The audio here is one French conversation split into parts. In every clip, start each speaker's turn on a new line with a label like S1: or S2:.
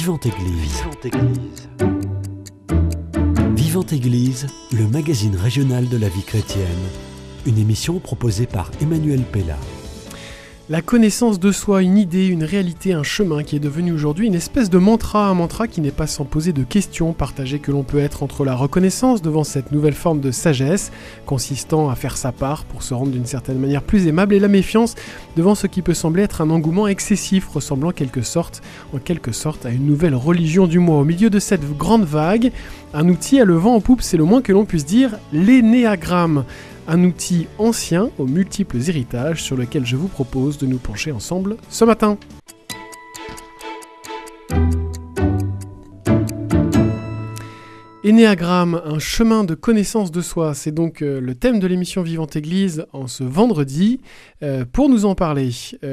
S1: Vivante Église. Vivante Église, le magazine régional de la vie chrétienne. Une émission proposée par Emmanuel Pella.
S2: La connaissance de soi, une idée, une réalité, un chemin qui est devenu aujourd'hui une espèce de mantra, un mantra qui n'est pas sans poser de questions partagées que l'on peut être entre la reconnaissance devant cette nouvelle forme de sagesse, consistant à faire sa part pour se rendre d'une certaine manière plus aimable, et la méfiance devant ce qui peut sembler être un engouement excessif, ressemblant en quelque sorte à une nouvelle religion du moi. Au milieu de cette grande vague, un outil à le vent en poupe, c'est le moins que l'on puisse dire, l'énéagramme. Un outil ancien aux multiples héritages sur lequel je vous propose de nous pencher ensemble ce matin. Énéagramme, un chemin de connaissance de soi, c'est donc le thème de l'émission Vivante Église en ce vendredi. Pour nous en parler,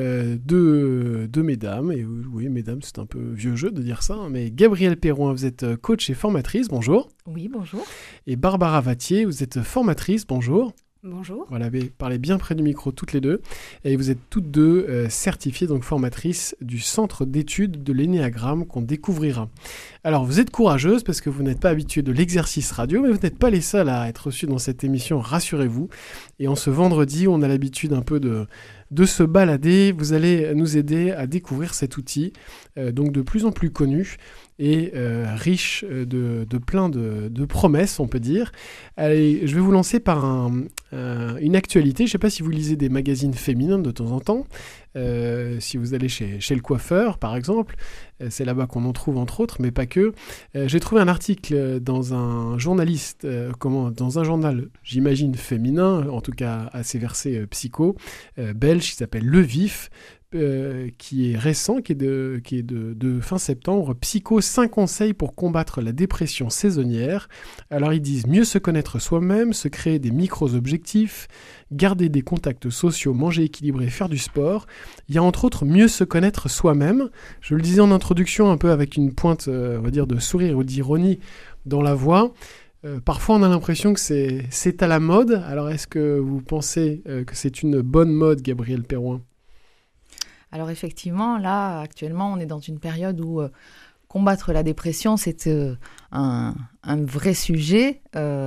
S2: deux mesdames, et oui mesdames c'est un peu vieux jeu de dire ça, mais Gabrielle Perrouin, vous êtes coach et formatrice, bonjour.
S3: Oui, bonjour.
S2: Et Barbara Vattier, vous êtes formatrice, bonjour.
S3: Bonjour.
S2: Voilà, parlez bien près du micro toutes les deux. Et vous êtes toutes deux certifiées, donc formatrices du centre d'études de l'énéagramme qu'on découvrira. Alors, vous êtes courageuses parce que vous n'êtes pas habituées de l'exercice radio, mais vous n'êtes pas les seules à être reçues dans cette émission, rassurez-vous. Et en ce vendredi, on a l'habitude un peu de se balader. Vous allez nous aider à découvrir cet outil, donc de plus en plus connu et riche de plein de promesses, on peut dire. Allez, je vais vous lancer par une actualité. Je ne sais pas si vous lisez des magazines féminins de temps en temps. Si vous allez chez le coiffeur, par exemple, c'est là-bas qu'on en trouve entre autres, mais pas que. J'ai trouvé un article dans un dans un journal, j'imagine féminin, en tout cas assez versé psycho, belge, qui s'appelle Le Vif, qui est récent, qui est de fin septembre. Psycho, 5 conseils pour combattre la dépression saisonnière. Alors ils disent mieux se connaître soi-même, se créer des micro-objectifs, garder des contacts sociaux, manger équilibré, faire du sport. Il y a entre autres mieux se connaître soi-même. Je le disais en introduction, un peu avec une pointe, on va dire, de sourire ou d'ironie dans la voix. Parfois on a l'impression que c'est à la mode. Alors est-ce que vous pensez que c'est une bonne mode, Gabrielle Perrouin ?
S3: Alors effectivement, là, actuellement, on est dans une période où combattre la dépression, c'est un vrai sujet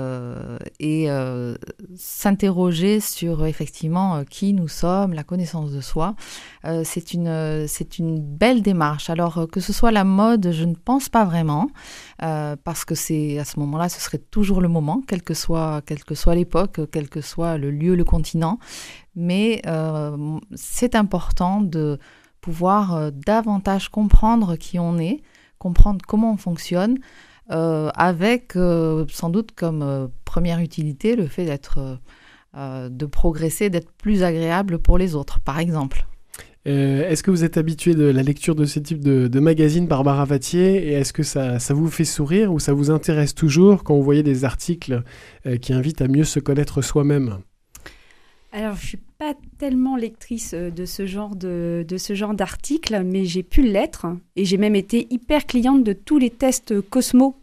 S3: et s'interroger sur effectivement qui nous sommes, la connaissance de soi, c'est une belle démarche. Alors que ce soit la mode, je ne pense pas vraiment, parce que c'est à ce moment-là, ce serait toujours le moment, quelle que soit l'époque, quel que soit le lieu, le continent. Mais c'est important de pouvoir davantage comprendre qui on est, comprendre comment on fonctionne, avec sans doute comme première utilité le fait de progresser, d'être plus agréable pour les autres, par exemple.
S2: Est-ce que vous êtes habitué de la lecture de ce type de magazine, Barbara Vattier, et est-ce que ça vous fait sourire ou ça vous intéresse toujours quand vous voyez des articles qui invitent à mieux se connaître soi-même ?
S4: Alors, je ne suis pas tellement lectrice de ce genre d'articles, mais j'ai pu l'être. Et j'ai même été hyper cliente de tous les tests Cosmo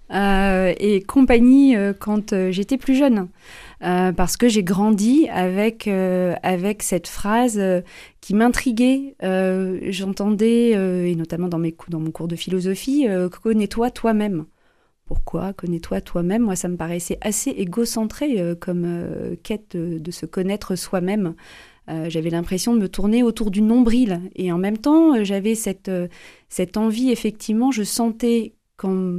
S4: et compagnie quand j'étais plus jeune. Parce que j'ai grandi avec cette phrase qui m'intriguait. J'entendais, et notamment dans mon cours de philosophie, « Connais-toi toi-même ». Pourquoi ? Connais-toi toi-même. Moi, ça me paraissait assez égocentré comme quête de se connaître soi-même. J'avais l'impression de me tourner autour du nombril. Et en même temps, j'avais cette envie, effectivement, je sentais qu'en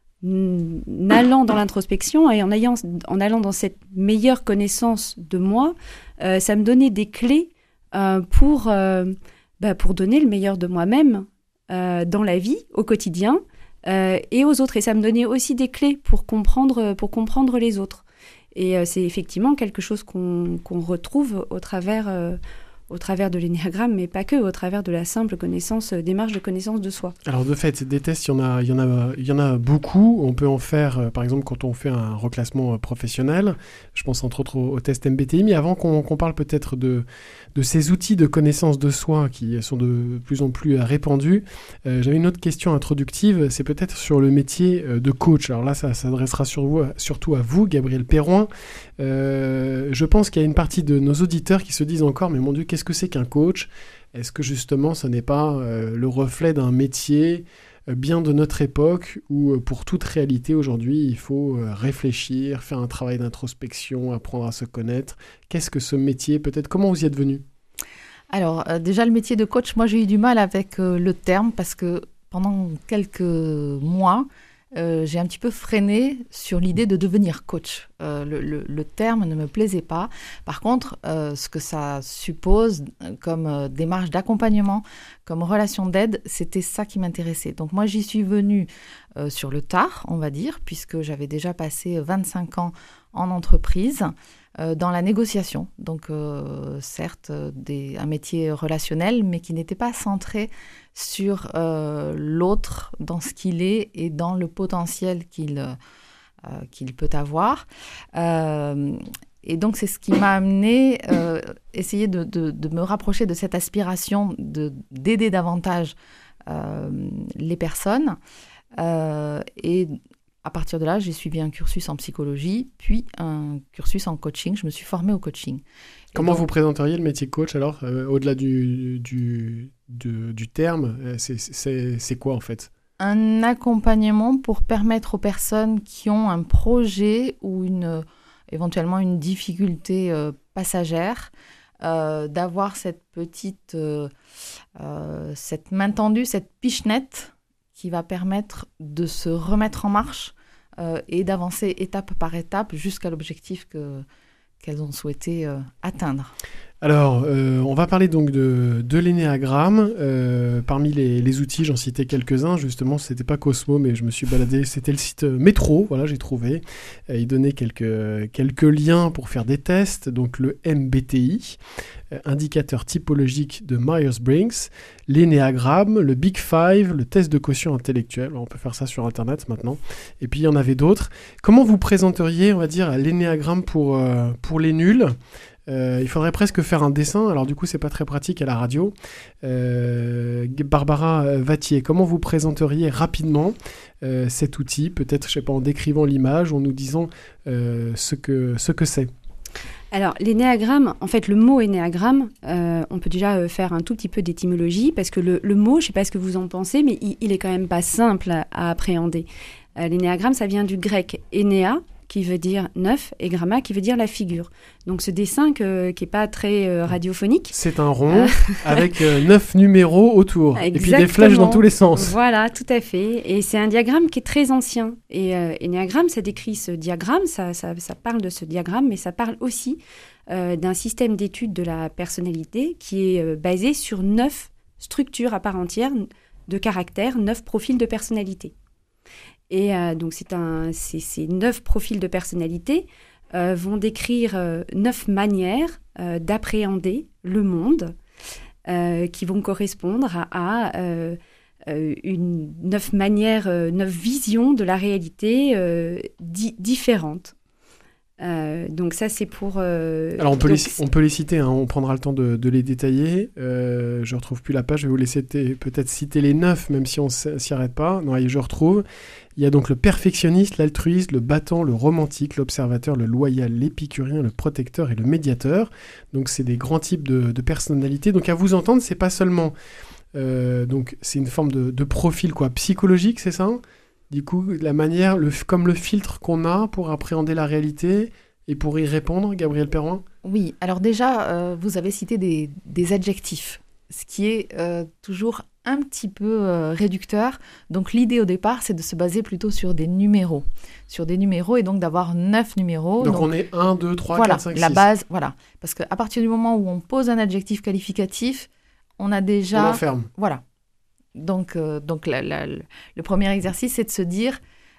S4: allant dans l'introspection et en allant dans cette meilleure connaissance de moi, ça me donnait des clés pour donner le meilleur de moi-même dans la vie, au quotidien, et aux autres. Et ça me donnait aussi des clés pour comprendre les autres. Et c'est effectivement quelque chose qu'on retrouve au travers de l'énéagramme, mais pas que, au travers de la simple démarche de connaissance de soi.
S2: Alors de fait, des tests, il y en a beaucoup. On peut en faire, par exemple, quand on fait un reclassement professionnel. Je pense entre autres au test MBTI. Mais avant qu'on parle peut-être de ces outils de connaissance de soi qui sont de plus en plus répandus, j'avais une autre question introductive. C'est peut-être sur le métier de coach. Alors là, ça s'adressera surtout à vous, Gabrielle Perrouin. Je pense qu'il y a une partie de nos auditeurs qui se disent encore « Mais mon Dieu, qu'est-ce que c'est qu'un coach ? Est-ce que justement, ce n'est pas le reflet d'un métier bien de notre époque où pour toute réalité aujourd'hui, il faut réfléchir, faire un travail d'introspection, apprendre à se connaître. Qu'est-ce que ce métier? Peut-être comment vous y êtes venu?
S3: Alors, déjà, le métier de coach, moi, j'ai eu du mal avec le terme parce que pendant quelques mois, j'ai un petit peu freiné sur l'idée de devenir coach. Le terme ne me plaisait pas. Par contre, ce que ça suppose comme démarche d'accompagnement, comme relation d'aide, c'était ça qui m'intéressait. Donc moi, j'y suis venue sur le tard, on va dire, puisque j'avais déjà passé 25 ans en entreprise, dans la négociation. Donc certes, un métier relationnel, mais qui n'était pas centré sur l'autre, dans ce qu'il est et dans le potentiel qu'il peut avoir. Et donc, c'est ce qui m'a amené essayer de me rapprocher de cette aspiration d'aider davantage les personnes. Et à partir de là, j'ai suivi un cursus en psychologie, puis un cursus en coaching. Je me suis formée au coaching.
S2: Comment vous présenteriez le métier coach alors, au-delà du terme, c'est quoi en fait?
S3: Un accompagnement pour permettre aux personnes qui ont un projet ou éventuellement une difficulté passagère d'avoir cette petite cette main tendue, cette pichenette qui va permettre de se remettre en marche et d'avancer étape par étape jusqu'à l'objectif qu'elles ont souhaité atteindre.
S2: Alors, on va parler donc de l'énéagramme. Parmi les outils, j'en citais quelques-uns. Justement, c'était pas Cosmo, mais je me suis baladé. C'était le site Métro. Voilà, j'ai trouvé. Il donnait quelques liens pour faire des tests. Donc, le MBTI, indicateur typologique de Myers-Briggs, l'énéagramme, le Big Five, le test de quotient intellectuel. Alors, on peut faire ça sur Internet maintenant. Et puis, il y en avait d'autres. Comment vous présenteriez, on va dire, l'énéagramme pour les nuls? Il faudrait presque faire un dessin, alors du coup c'est pas très pratique à la radio. Barbara Vattier, comment vous présenteriez rapidement cet outil, peut-être je sais pas, en décrivant l'image, en nous disant ce que c'est?
S4: Alors, l'énéagramme, en fait, le mot énéagramme, on peut déjà faire un tout petit peu d'étymologie, parce que le mot, je ne sais pas ce que vous en pensez, mais il est quand même pas simple à appréhender. L'énéagramme, ça vient du grec énéa, qui veut dire 9, et gramma, qui veut dire la figure. Donc ce dessin qui n'est pas très radiophonique. C'est un rond
S2: avec 9 numéros autour.
S4: Exactement.
S2: Et puis des flèches dans tous les sens.
S4: Voilà, tout à fait. Et c'est un diagramme qui est très ancien. Et énéagramme, ça décrit ce diagramme, ça parle de ce diagramme, mais ça parle aussi d'un système d'études de la personnalité qui est basé sur 9 structures à part entière de caractères, 9 profils de personnalité. Et donc, ces 9 profils de personnalité vont décrire 9 manières d'appréhender le monde qui vont correspondre à 9 manières, 9 visions de la réalité différentes. Donc ça, c'est pour...
S2: Alors, on peut les citer, hein, on prendra le temps de les détailler. Je ne retrouve plus la page, je vais vous laisser peut-être citer les 9, même si on ne s'y arrête pas. Non, je retrouve. Il y a donc le perfectionniste, l'altruiste, le battant, le romantique, l'observateur, le loyal, l'épicurien, le protecteur et le médiateur. Donc, c'est des grands types de personnalités. Donc, à vous entendre, c'est pas seulement... donc, c'est une forme de profil psychologique, c'est ça ? Du coup, la manière, comme le filtre qu'on a pour appréhender la réalité et pour y répondre, Gabrielle Perroin ?
S3: Oui, alors déjà, vous avez cité des adjectifs, ce qui est toujours un petit peu réducteur. Donc l'idée au départ, c'est de se baser plutôt sur des numéros. Et donc d'avoir 9 numéros.
S2: Donc on est 1, 2, 3,
S3: voilà,
S2: 4, 5, 6.
S3: La base, voilà. Parce qu'à partir du moment où on pose un adjectif qualificatif, on a déjà...
S2: On l'enferme.
S3: Voilà. Donc le premier exercice, c'est de se dire,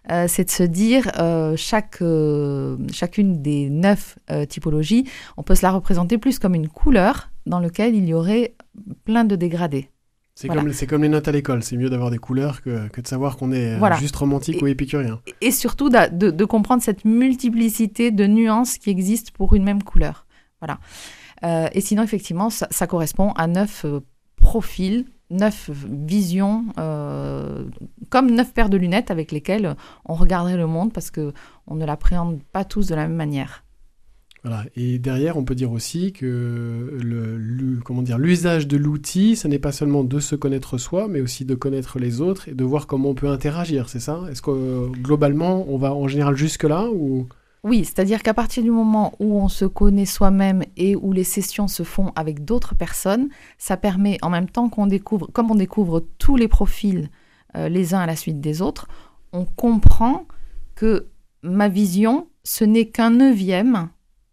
S3: chacune des 9 typologies, on peut se la représenter plus comme une couleur dans laquelle il y aurait plein de dégradés.
S2: C'est comme les notes à l'école, c'est mieux d'avoir des couleurs que de savoir qu'on est juste romantique ou épicurien.
S3: Et surtout de comprendre cette multiplicité de nuances qui existent pour une même couleur. Voilà. Et sinon, effectivement, ça correspond à 9 profils, 9 visions, comme 9 paires de lunettes avec lesquelles on regarderait le monde parce qu'on ne l'appréhende pas tous de la même manière.
S2: Voilà. Et derrière, on peut dire aussi que l'usage de l'outil, ce n'est pas seulement de se connaître soi, mais aussi de connaître les autres et de voir comment on peut interagir, c'est ça? Est-ce que globalement, on va en général jusque-là ou...
S3: Oui, c'est-à-dire qu'à partir du moment où on se connaît soi-même et où les sessions se font avec d'autres personnes, ça permet en même temps comme on découvre tous les profils les uns à la suite des autres, on comprend que ma vision, ce n'est qu'un neuvième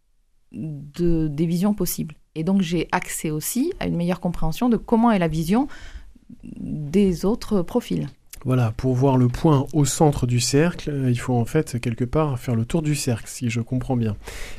S3: des visions possibles. Et donc, j'ai accès aussi à une meilleure compréhension de comment est la vision des autres profils.
S2: Voilà, pour voir le point au centre du cercle, il faut en fait quelque part faire le tour du cercle, si je comprends bien.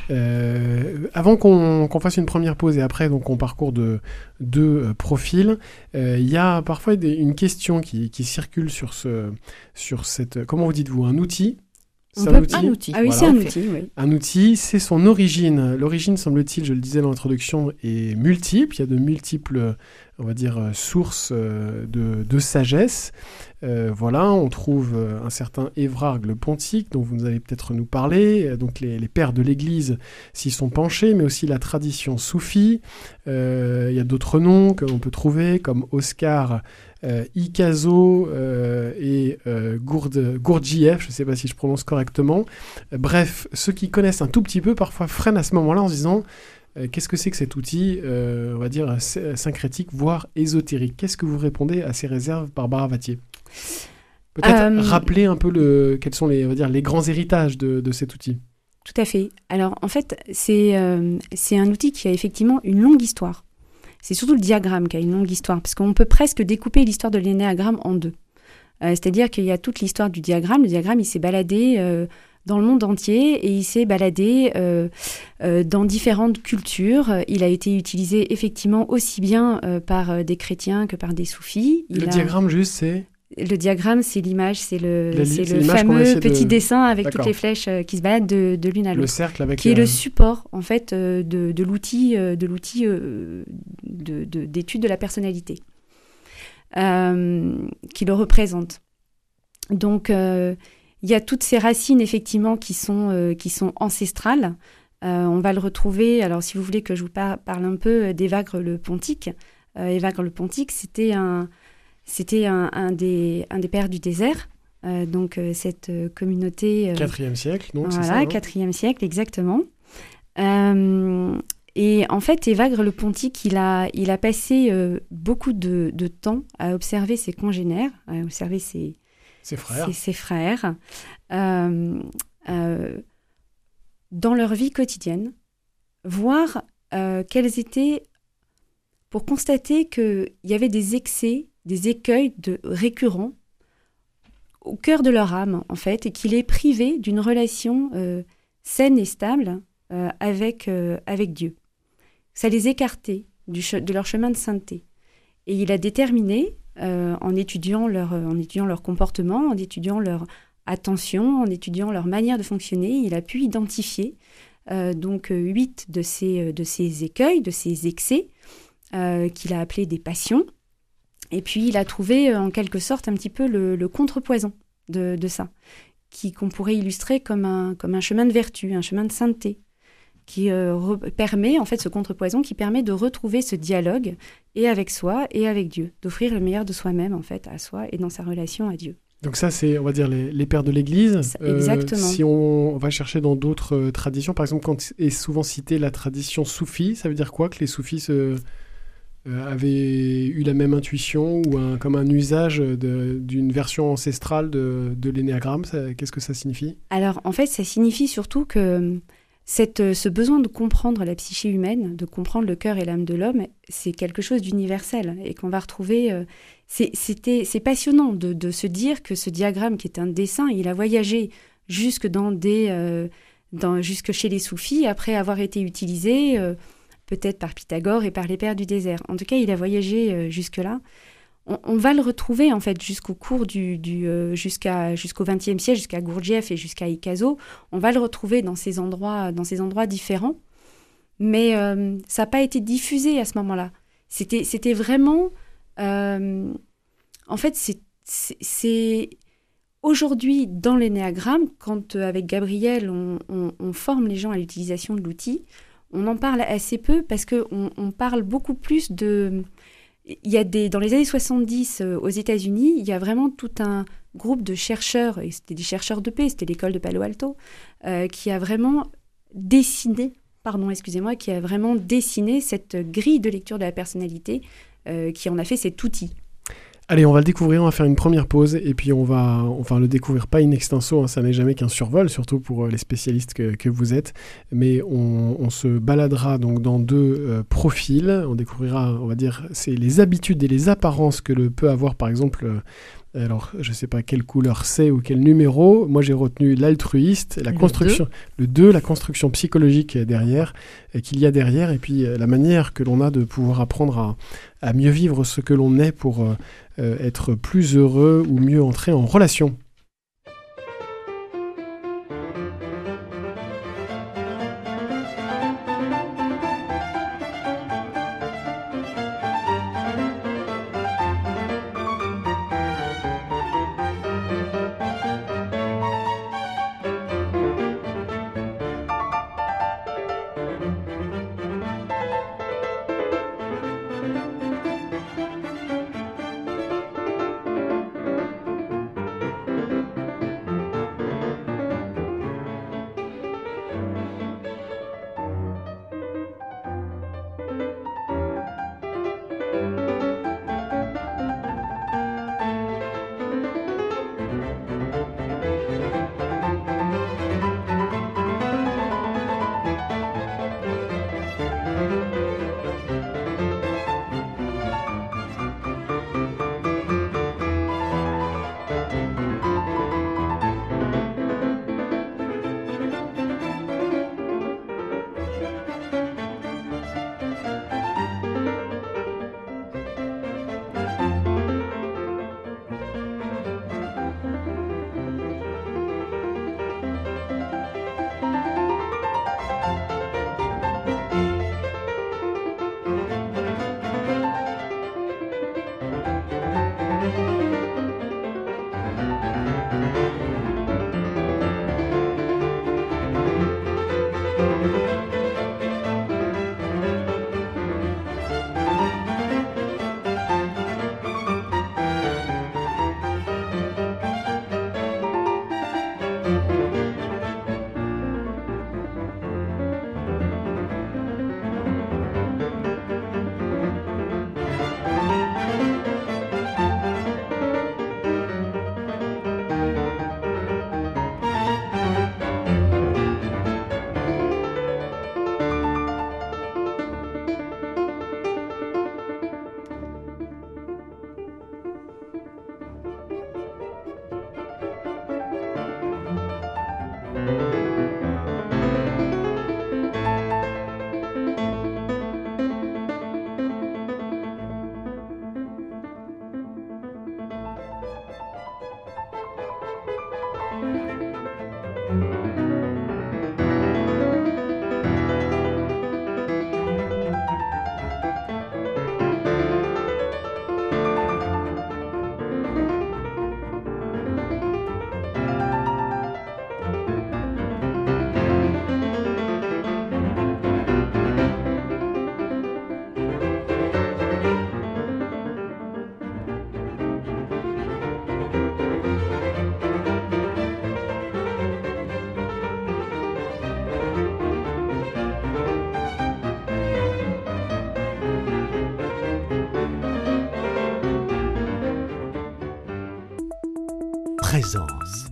S2: Avant qu'on fasse une première pause et après donc on parcourt de deux profils, il y a parfois une question qui circule sur cette... Comment vous dites-vous? Un outil?
S3: C'est un outil.
S4: Ah oui,
S2: voilà.
S4: c'est un outil, oui.
S2: Un outil, c'est son origine. L'origine, semble-t-il, je le disais dans l'introduction, est multiple. Il y a de multiples, on va dire, sources de sagesse. Voilà, on trouve un certain Évrard le Pontique, dont vous allez peut-être nous parler. Donc les pères de l'Église s'y sont penchés, mais aussi la tradition soufie. Il y a d'autres noms que l'on peut trouver, comme Oscar Ikazo et Gurdjieff, je ne sais pas si je prononce correctement. Bref, ceux qui connaissent un tout petit peu parfois freinent à ce moment-là en se disant qu'est-ce que c'est que cet outil, on va dire, syncrétique, voire ésotérique. Qu'est-ce que vous répondez à ces réserves, Barbara Vattier? Peut-être rappeler un peu quels sont les grands héritages de cet outil.
S4: Tout à fait. Alors, en fait, c'est un outil qui a effectivement une longue histoire. C'est surtout le diagramme qui a une longue histoire, parce qu'on peut presque découper l'histoire de l'énéagramme en deux. C'est-à-dire qu'il y a toute l'histoire du diagramme. Le diagramme, il s'est baladé dans le monde entier et il s'est baladé dans différentes cultures. Il a été utilisé effectivement aussi bien par des chrétiens que par des soufis.
S2: Diagramme, juste, c'est...
S4: Le diagramme, c'est l'image, c'est le
S2: l'image
S4: fameux petit dessin avec toutes les flèches qui se baladent de l'une à l'autre.
S2: Le cercle avec...
S4: Qui est le support, en fait, de l'outil d'étude de la personnalité, qui le représente. Donc, il y a toutes ces racines, effectivement, qui sont ancestrales. On va le retrouver, alors si vous voulez que je vous parle un peu d'Évagre le Pontique. Évagre le Pontique, c'était un des pères du désert, donc cette communauté...
S2: 4e siècle, donc
S4: voilà,
S2: c'est ça,
S4: 4e siècle, exactement. Et en fait, Évagre le Pontique, il a passé beaucoup de temps à observer ses congénères, à observer ses frères dans leur vie quotidienne, voir quels étaient... pour constater qu'il y avait des excès, des écueils récurrents au cœur de leur âme, en fait, et qui les privaient d'une relation saine et stable avec Dieu. Ça les écartait de leur chemin de sainteté. Et il a déterminé, en étudiant leur comportement, en étudiant leur attention, en étudiant leur manière de fonctionner, il a pu identifier donc 8 de ces écueils, de ces excès, qu'il a appelés des passions. Et puis, il a trouvé, en quelque sorte, un petit peu le contrepoison de ça, qu'on pourrait illustrer comme un chemin de vertu, un chemin de sainteté, qui permet, en fait, ce contrepoison qui permet de retrouver ce dialogue, et avec soi, et avec Dieu, d'offrir le meilleur de soi-même, en fait, à soi, et dans sa relation à Dieu.
S2: Donc ça, c'est, on va dire, les pères de l'Église.
S4: Exactement.
S2: Si on va chercher dans d'autres traditions, par exemple, quand est souvent citée la tradition soufie, ça veut dire quoi, que les soufis avaient eu la même intuition ou comme un usage d'une version ancestrale de l'énéagramme? Qu'est-ce que ça signifie? Alors,
S4: en fait, ça signifie surtout que ce besoin de comprendre la psyché humaine, de comprendre le cœur et l'âme de l'homme, c'est quelque chose d'universel et qu'on va retrouver... C'est passionnant de se dire que ce diagramme, qui est un dessin, il a voyagé jusque jusque chez les soufis, après avoir été utilisé... peut-être par Pythagore et par les pères du désert. En tout cas, il a voyagé jusque-là. On va le retrouver, en fait, jusqu'au cours jusqu'au XXe siècle, jusqu'à Gurdjieff et jusqu'à Ikazo. On va le retrouver dans ces endroits différents. Mais ça n'a pas été diffusé à ce moment-là. C'était vraiment... en fait, aujourd'hui, dans l'énéagramme, quand avec Gabriel, on forme les gens à l'utilisation de l'outil, on en parle assez peu parce qu'on parle beaucoup plus de... dans les années 70, aux États-Unis, il y a vraiment tout un groupe de chercheurs, et c'était des chercheurs de paix, c'était l'école de Palo Alto, qui a vraiment dessiné cette grille de lecture de la personnalité, qui en a fait cet outil.
S2: Allez, on va le découvrir, on va faire une première pause et puis on va le découvrir pas in extenso, ça n'est jamais qu'un survol, surtout pour les spécialistes que vous êtes, mais on se baladera donc dans 2 profils, on découvrira, on va dire, c'est les habitudes et les apparences que peut avoir par exemple... Alors, je ne sais pas quelle couleur c'est ou quel numéro. Moi, j'ai retenu l'altruiste, la construction, le 2, la construction psychologique qu'il y a derrière, et puis la manière que l'on a de pouvoir apprendre à mieux vivre ce que l'on est pour être plus heureux ou mieux entrer en relation.
S1: Présence.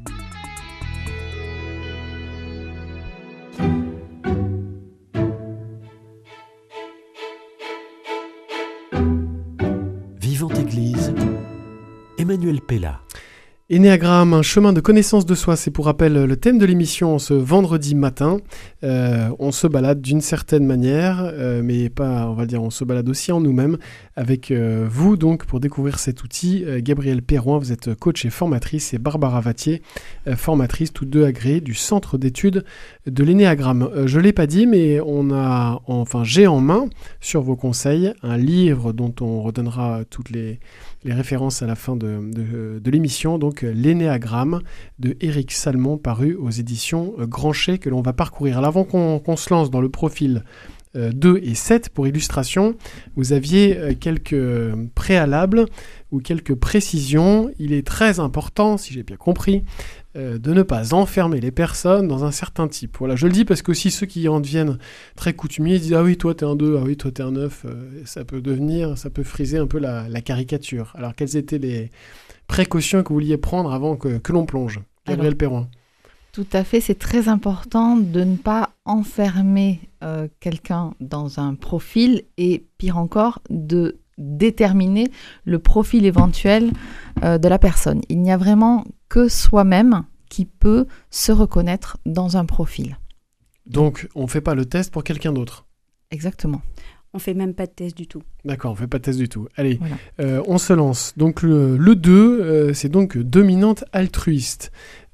S1: Vivante Église, Emmanuel Pella.
S2: Énéagramme, un chemin de connaissance de soi, c'est pour rappel le thème de l'émission ce vendredi matin. On se balade d'une certaine manière, mais pas, on va dire, on se balade aussi en nous-mêmes avec vous donc pour découvrir cet outil. Gabrielle Perroin, vous êtes coach et formatrice, et Barbara Vattier, formatrice, toutes deux agréées du Centre d'études de l'énéagramme. Je ne l'ai pas dit, mais j'ai en main, sur vos conseils, un livre dont on redonnera toutes les références à la fin de l'émission, donc donc l'énéagramme de Éric Salmon, paru aux éditions Grancher, que l'on va parcourir. Alors, avant qu'on se lance dans le profil 2 et 7 pour illustration, vous aviez quelques préalables ou quelques précisions. Il est très important, si j'ai bien compris, de ne pas enfermer les personnes dans un certain type. Voilà, je le dis parce que aussi ceux qui en deviennent très coutumiers disent « Ah oui, toi t'es un 2, ah oui, toi t'es un 9 », ça peut friser un peu la caricature. Alors, quelles étaient les précautions que vous vouliez prendre avant que l'on plonge ? Gabriel Perroin.
S3: Tout à fait, c'est très important de ne pas enfermer quelqu'un dans un profil et, pire encore, de déterminer le profil éventuel de la personne. Il n'y a vraiment que soi-même qui peut se reconnaître dans un profil.
S2: Donc, on ne fait pas le test pour quelqu'un d'autre ?
S3: Exactement.
S4: On ne fait même pas de test du tout.
S2: D'accord, on ne fait pas de test du tout. Allez,
S3: voilà.
S2: On se lance. Donc, le 2, c'est donc dominante altruiste.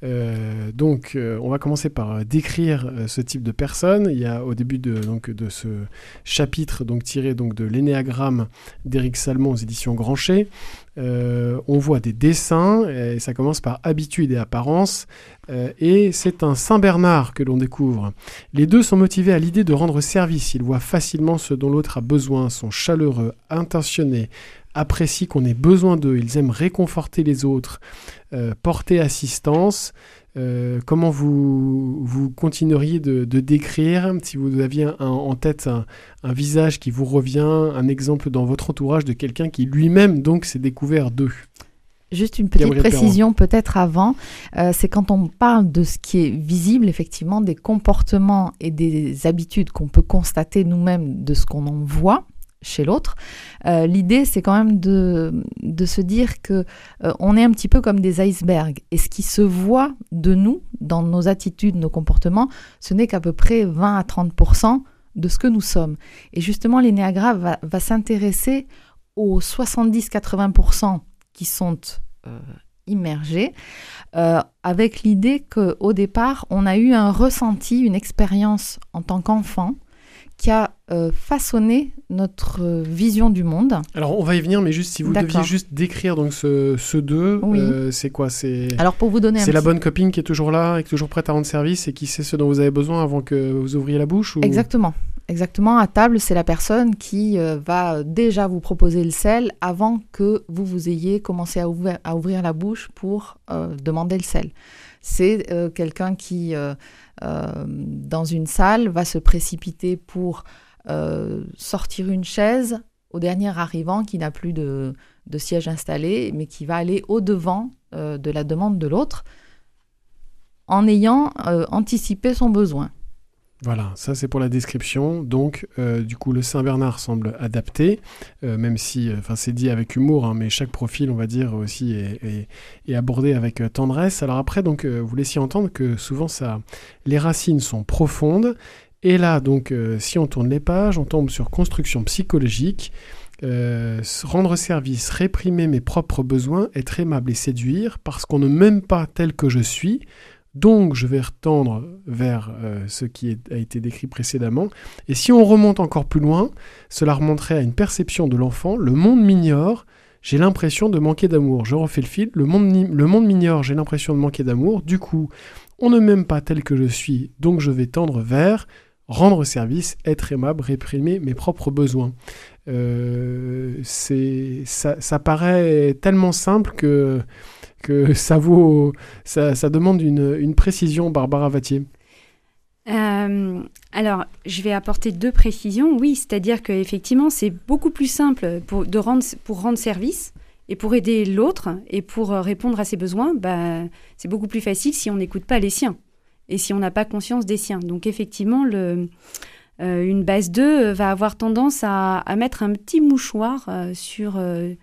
S2: On va commencer par décrire ce type de personne. Il y a au début de ce chapitre tiré de l'énéagramme d'Éric Salmon aux éditions Grancher. On voit des dessins et ça commence par habitude et apparence et c'est un Saint-Bernard que l'on découvre. Les deux sont motivés à l'idée de rendre service. Ils voient facilement ce dont l'autre a besoin, sont chaleureux, intentionnés, apprécient qu'on ait besoin d'eux, ils aiment réconforter les autres, porter assistance. Comment vous continueriez de décrire, si vous aviez en tête un visage qui vous revient, un exemple dans votre entourage de quelqu'un qui lui-même donc s'est découvert d'eux?
S3: Juste une petite précision peut-être avant, c'est quand on parle de ce qui est visible, effectivement, des comportements et des habitudes qu'on peut constater nous-mêmes de ce qu'on en voit chez l'autre. L'idée, c'est quand même de se dire que on est un petit peu comme des icebergs. Et ce qui se voit de nous, dans nos attitudes, nos comportements, ce n'est qu'à peu près 20 à 30% de ce que nous sommes. Et justement, l'énéagramme va s'intéresser aux 70-80% qui sont immergés, avec l'idée qu'au départ, on a eu un ressenti, une expérience en tant qu'enfant, qui a façonné notre vision du monde.
S2: Alors, on va y venir, mais juste si vous deviez juste décrire donc ce 2,
S3: oui.
S2: C'est quoi?
S3: Alors, pour vous donner
S2: c'est la bonne copine qui est toujours là, et qui est toujours prête à rendre service et qui sait ce dont vous avez besoin avant que vous ouvriez la bouche ou...
S3: Exactement. À table, c'est la personne qui va déjà vous proposer le sel avant que vous ayez commencé à ouvrir la bouche pour demander le sel. C'est quelqu'un qui, dans une salle, va se précipiter pour sortir une chaise au dernier arrivant qui n'a plus de siège installé, mais qui va aller au-devant de la demande de l'autre en ayant anticipé son besoin.
S2: Voilà, ça c'est pour la description. Donc, du coup, le Saint-Bernard semble adapté, même si, c'est dit avec humour, mais chaque profil, on va dire, aussi est abordé avec tendresse. Alors après, donc, vous laissiez entendre que souvent, les racines sont profondes. Et là, donc, si on tourne les pages, on tombe sur construction psychologique, rendre service, réprimer mes propres besoins, être aimable et séduire, parce qu'on ne m'aime pas tel que je suis. Donc, je vais retendre vers ce qui a été décrit précédemment. Et si on remonte encore plus loin, cela remonterait à une perception de l'enfant. Le monde m'ignore, j'ai l'impression de manquer d'amour. Je refais le fil. Le monde m'ignore, j'ai l'impression de manquer d'amour. Du coup, on ne m'aime pas tel que je suis, donc je vais tendre vers rendre service, être aimable, réprimer mes propres besoins. Ça paraît tellement simple que ça demande une précision, Barbara Vattier.
S4: Alors, je vais apporter 2 précisions. Oui, c'est-à-dire qu'effectivement, c'est beaucoup plus simple pour rendre service et pour aider l'autre et pour répondre à ses besoins. C'est beaucoup plus facile si on n'écoute pas les siens et si on n'a pas conscience des siens. Donc, effectivement, une base 2 va avoir tendance à mettre un petit mouchoir sur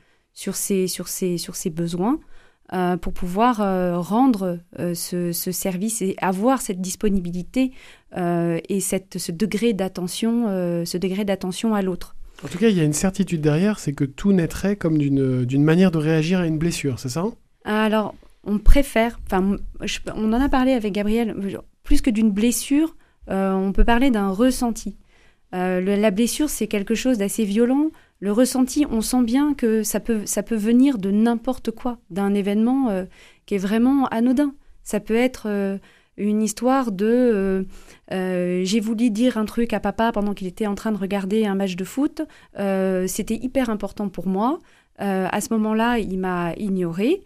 S4: ses besoins. Pour pouvoir rendre ce service et avoir cette disponibilité et ce degré d'attention à l'autre.
S2: En tout cas, il y a une certitude derrière, c'est que tout naîtrait comme d'une manière de réagir à une blessure, c'est ça ?
S4: Alors, on préfère, on en a parlé avec Gabriel, plus que d'une blessure, on peut parler d'un ressenti. La blessure, c'est quelque chose d'assez violent. Le ressenti, on sent bien que ça peut venir de n'importe quoi, d'un événement qui est vraiment anodin. Ça peut être une histoire de j'ai voulu dire un truc à papa pendant qu'il était en train de regarder un match de foot. C'était hyper important pour moi. À ce moment-là, il m'a ignorée.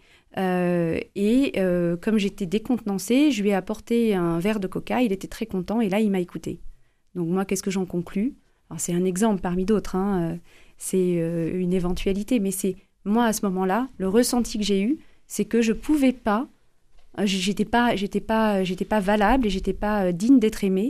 S4: Comme j'étais décontenancée, je lui ai apporté un verre de coca. Il était très content et là, il m'a écoutée. Donc moi, qu'est-ce que j'en conclus ? Alors, c'est un exemple parmi d'autres, c'est une éventualité, mais c'est moi à ce moment-là, le ressenti que j'ai eu, c'est que je pouvais pas, j'étais pas valable et j'étais pas digne d'être aimée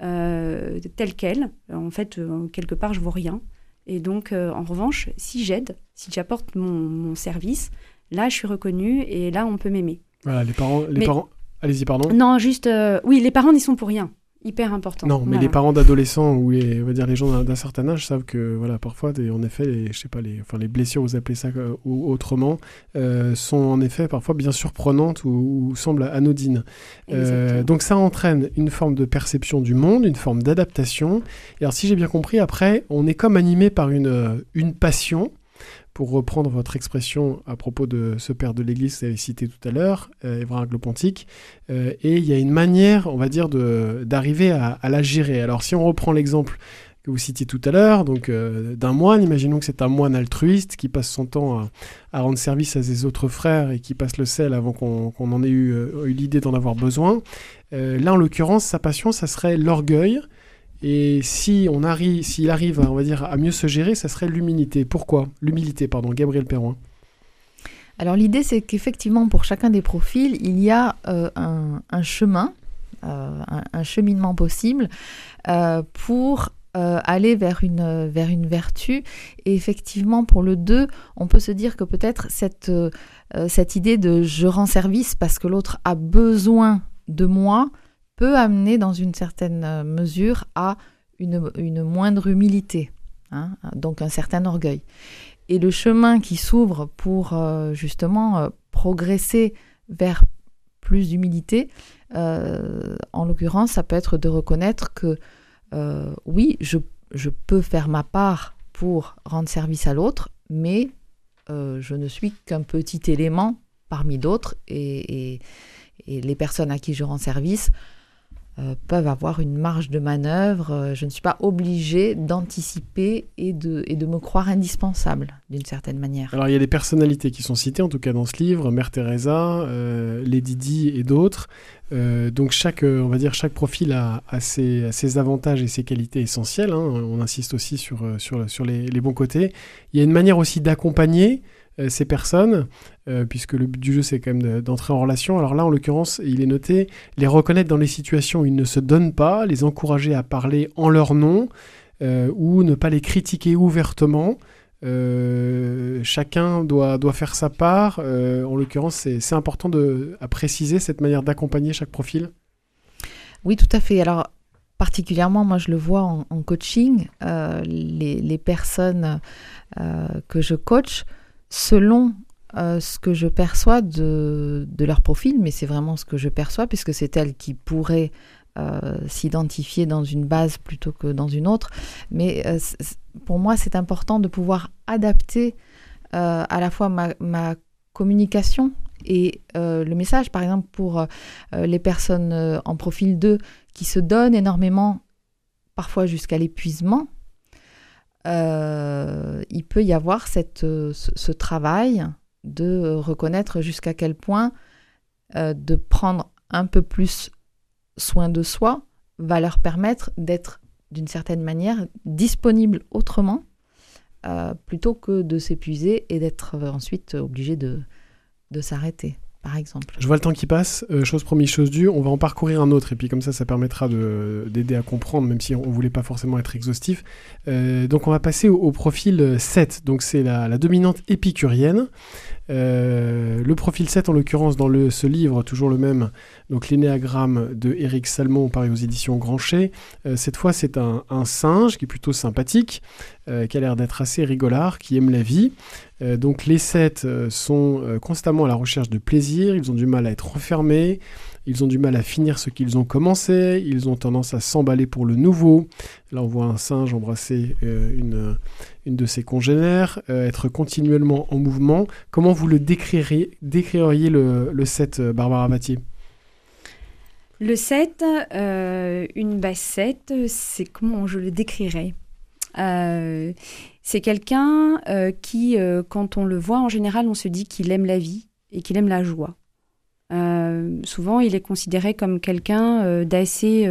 S4: telle quelle. En fait, quelque part, je vaux rien. Et donc, en revanche, si j'aide, si j'apporte mon service, là, je suis reconnue et là, on peut m'aimer.
S2: Voilà, les parents. Allez-y, pardon.
S4: Non, juste, oui, les parents n'y sont pour rien. Hyper important.
S2: Non, mais les parents d'adolescents ou on va dire les gens d'un certain âge savent que voilà, parfois, en effet, les blessures, vous appelez ça ou autrement, sont en effet parfois bien surprenantes ou semblent anodines. Donc ça entraîne une forme de perception du monde, une forme d'adaptation. Et alors si j'ai bien compris, après, on est comme animé par une passion. Pour reprendre votre expression à propos de ce père de l'Église que vous avez cité tout à l'heure, Évrard Aglopontic, et il y a une manière, on va dire, d'arriver à la gérer. Alors si on reprend l'exemple que vous citiez tout à l'heure, donc d'un moine, imaginons que c'est un moine altruiste qui passe son temps à rendre service à ses autres frères et qui passe le sel avant qu'on en ait eu l'idée d'en avoir besoin. Là, en l'occurrence, sa passion, ça serait l'orgueil. Et s'il arrive, on va dire, à mieux se gérer, ça serait l'humilité. Pourquoi ? L'humilité, Gabrielle Perroin.
S3: Alors l'idée, c'est qu'effectivement, pour chacun des profils, il y a un chemin, un cheminement possible pour aller vers une vertu. Et effectivement, pour le 2, on peut se dire que peut-être cette idée de « je rends service parce que l'autre a besoin de moi », peut amener dans une certaine mesure à une moindre humilité, donc un certain orgueil. Et le chemin qui s'ouvre pour justement progresser vers plus d'humilité, en l'occurrence, ça peut être de reconnaître que oui, je peux faire ma part pour rendre service à l'autre, mais je ne suis qu'un petit élément parmi d'autres et les personnes à qui je rends service peuvent avoir une marge de manœuvre. Je ne suis pas obligée d'anticiper et de me croire indispensable, d'une certaine manière.
S2: Alors, il y a des personnalités qui sont citées, en tout cas dans ce livre, Mère Teresa, Lady Di et d'autres. Donc, chaque profil a ses avantages et ses qualités essentielles. On insiste aussi sur les bons côtés. Il y a une manière aussi d'accompagner ces personnes, puisque le but du jeu, c'est quand même d'entrer en relation. Alors là, en l'occurrence, il est noté les reconnaître dans les situations où ils ne se donnent pas, les encourager à parler en leur nom, ou ne pas les critiquer ouvertement. Chacun doit faire sa part. En l'occurrence, c'est important à préciser cette manière d'accompagner chaque profil.
S3: Oui, tout à fait. Alors, particulièrement, moi, je le vois en coaching. Les personnes que je coach, selon ce que je perçois de leur profil, mais c'est vraiment ce que je perçois, puisque c'est elles qui pourraient s'identifier dans une base plutôt que dans une autre. Mais pour moi, c'est important de pouvoir adapter à la fois ma communication et le message. Par exemple, pour les personnes en profil 2 qui se donnent énormément, parfois jusqu'à l'épuisement, il peut y avoir ce travail de reconnaître jusqu'à quel point de prendre un peu plus soin de soi va leur permettre d'être d'une certaine manière disponible autrement plutôt que de s'épuiser et d'être ensuite obligé de s'arrêter, par exemple.
S2: Je vois le temps qui passe, chose promise, chose due, on va en parcourir un autre et puis comme ça permettra d'aider à comprendre, même si on ne voulait pas forcément être exhaustif. Donc on va passer au profil 7, donc c'est la dominante épicurienne. Le profil 7, en l'occurrence, dans ce livre, toujours le même, donc l'énéagramme de Éric Salmon, paru aux éditions Grancher. Cette fois, c'est un singe qui est plutôt sympathique, qui a l'air d'être assez rigolard, qui aime la vie. Donc les 7 sont constamment à la recherche de plaisir, ils ont du mal à être enfermés, ils ont du mal à finir ce qu'ils ont commencé, ils ont tendance à s'emballer pour le nouveau. Là, on voit un singe embrasser une de ses congénères, être continuellement en mouvement. Comment vous le décririez le 7, Barbara Mathieu ?
S4: Le 7, une bassette, c'est comment je le décrirais ? C'est quelqu'un qui, quand on le voit, en général, on se dit qu'il aime la vie et qu'il aime la joie. Souvent, il est considéré comme quelqu'un d'assez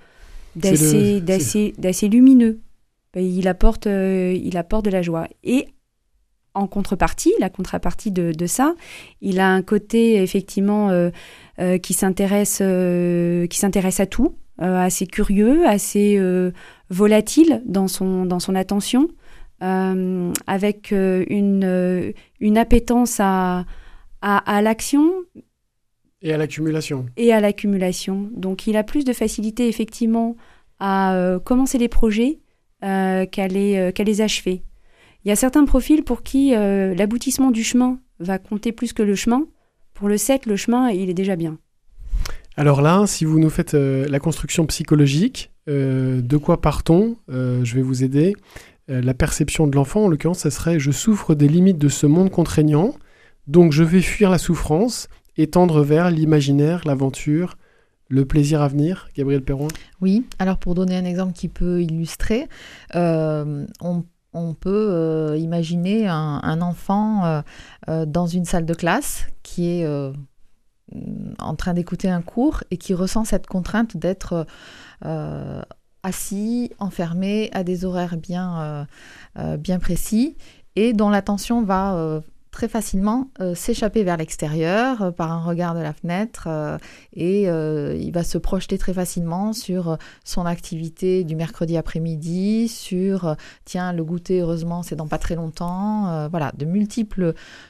S4: lumineux. Il apporte de la joie. Et en contrepartie, la contrepartie de ça, il a un côté effectivement qui s'intéresse à tout, assez curieux, assez volatile dans son attention, avec une appétence à l'action.
S2: Et à l'accumulation.
S4: Donc, il a plus de facilité, effectivement, à commencer les projets qu'à les achever. Il y a certains profils pour qui l'aboutissement du chemin va compter plus que le chemin. Pour le 7, le chemin, il est déjà bien.
S2: Alors là, si vous nous faites la construction psychologique, de quoi part-on ? Je vais vous aider. La perception de l'enfant, en l'occurrence, ça serait « je souffre des limites de ce monde contraignant, donc je vais fuir la souffrance et tendre vers l'imaginaire, l'aventure, le plaisir à venir ». Gabrielle Perron ?
S3: Oui, alors pour donner un exemple qui peut illustrer, on peut imaginer un enfant dans une salle de classe qui est en train d'écouter un cours et qui ressent cette contrainte d'être assis, enfermé à des horaires bien précis et dont l'attention va très facilement s'échapper vers l'extérieur par un regard de la fenêtre et il va se projeter très facilement sur son activité du mercredi après-midi, sur tiens, le goûter, heureusement, c'est dans pas très longtemps. Voilà, de multiples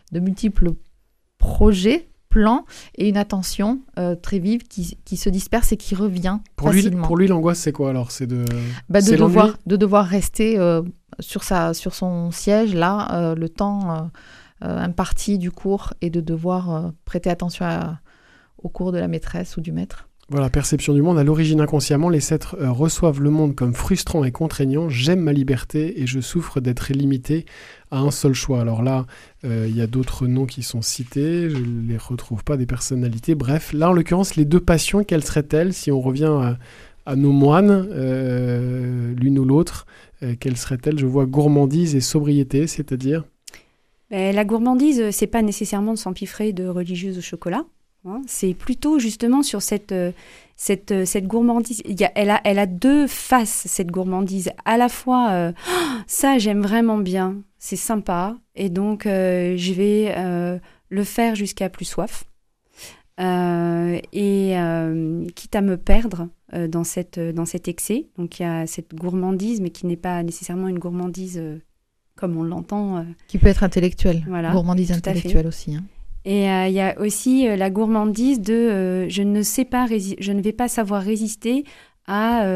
S3: projets, plans et une attention très vive qui se disperse et qui revient facilement.
S2: Pour lui, l'angoisse, c'est quoi alors ? C'est de
S3: devoir rester sur son siège, là, le temps imparti du cours et de devoir prêter attention au cours de la maîtresse ou du maître.
S2: Voilà, perception du monde. À l'origine, inconsciemment, les 7 reçoivent le monde comme frustrant et contraignant. J'aime ma liberté et je souffre d'être limité à un seul choix. Alors là, il y a d'autres noms qui sont cités. Je ne les retrouve pas, des personnalités. Bref, là, en l'occurrence, les 2 passions, quelles seraient-elles si on revient à nos moines, l'une ou l'autre, quelles seraient-elles ? Je vois gourmandise et sobriété, c'est-à-dire ?
S4: La gourmandise, c'est pas nécessairement de s'empiffrer de religieuse au chocolat. Hein. C'est plutôt justement sur cette gourmandise. Elle a 2 faces, cette gourmandise. À la fois, ça j'aime vraiment bien, c'est sympa, et donc je vais le faire jusqu'à plus soif. Et quitte à me perdre dans cet excès. Donc il y a cette gourmandise, mais qui n'est pas nécessairement une gourmandise comme on l'entend.
S3: Qui peut être intellectuelle,
S4: voilà,
S3: gourmandise intellectuelle aussi. Hein.
S4: Et il y a aussi la gourmandise de je ne vais pas savoir résister à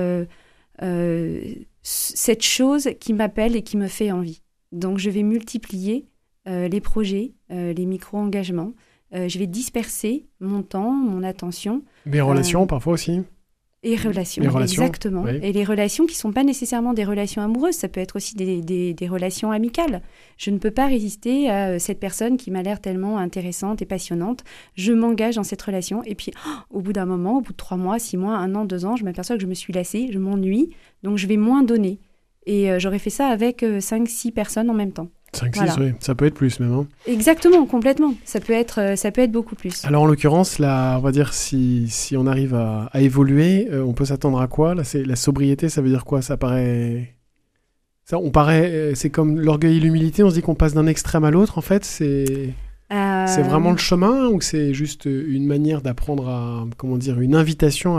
S4: cette chose qui m'appelle et qui me fait envie. Donc je vais multiplier les projets, les micro-engagements. Je vais disperser mon temps, mon attention.
S2: Les relations parfois aussi.
S4: Et relations, exactement.
S2: Oui.
S4: Et les relations qui ne sont pas nécessairement des relations amoureuses, ça peut être aussi des relations amicales. Je ne peux pas résister à cette personne qui m'a l'air tellement intéressante et passionnante. Je m'engage dans cette relation et puis au bout d'un moment, au bout de 3 mois, 6 mois, 1 an, 2 ans, je m'aperçois que je me suis lassée, je m'ennuie, donc je vais moins donner. Et j'aurais fait ça avec 5-6 personnes en même temps.
S2: 5-6,
S4: voilà.
S2: Oui. Ça peut être plus même. Hein.
S4: Exactement, complètement. Ça peut être beaucoup plus.
S2: Alors en l'occurrence, là, on va dire si on arrive à évoluer, on peut s'attendre à quoi ? Là, c'est la sobriété, ça veut dire quoi ? Ça paraît... c'est comme l'orgueil et l'humilité, on se dit qu'on passe d'un extrême à l'autre, en fait, c'est vraiment le chemin ou c'est juste une manière d'apprendre à, une invitation